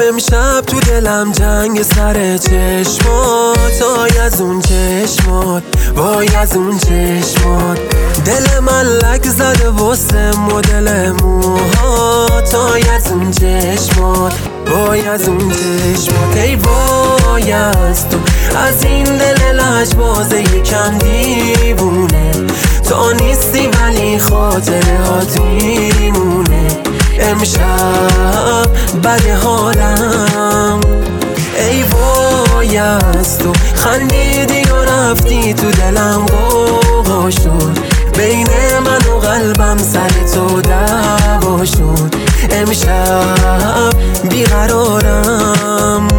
امشب تو دلم جنگ سر چشمات، آی از اون چشمات، وای از اون چشمات. دل من لک زده واسه مدل موهات، آی از اون چشمات، وای از اون چشمات. ای وای از تو، از این دل لجبازه یکم دیوونه. تو نیستی ولی خاطره هات میمونه. امشب بد حالم، ای وای از تو. خندیدی و رفتی تو دلم غوغا شد، بین من و قلبم سر تو دعوا شد. امشب بیقرارم.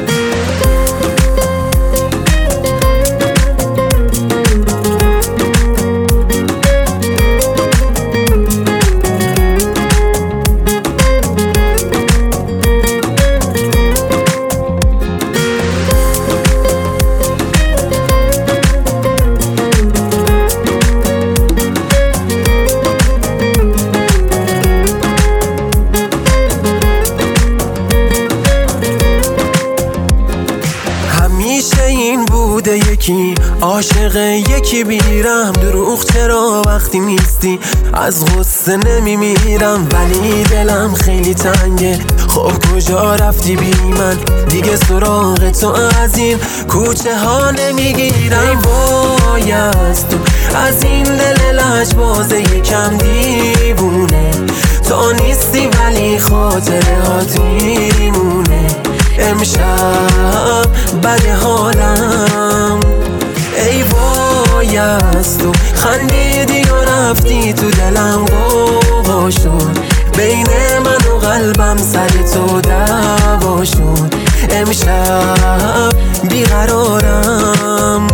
این بوده یکی عاشق یکی بیرم، دروغ چرا وقتی نیستی از غصه نمیمیرم. ولی دلم خیلی تنگه، خب کجا رفتی بی من؟ دیگه سراغ تو از این کوچه ها نمیگیرم. ای وای از تو، از این دل لجبازه یکم دیوونه. تو نیستی ولی خاطره هات میمونه. امشب بد حالم، ای وای از تو. خندیدی و رفتی تو دلم غوغا شد، بین من و قلبم سر تو دعوا شد. امشب بیقرارم.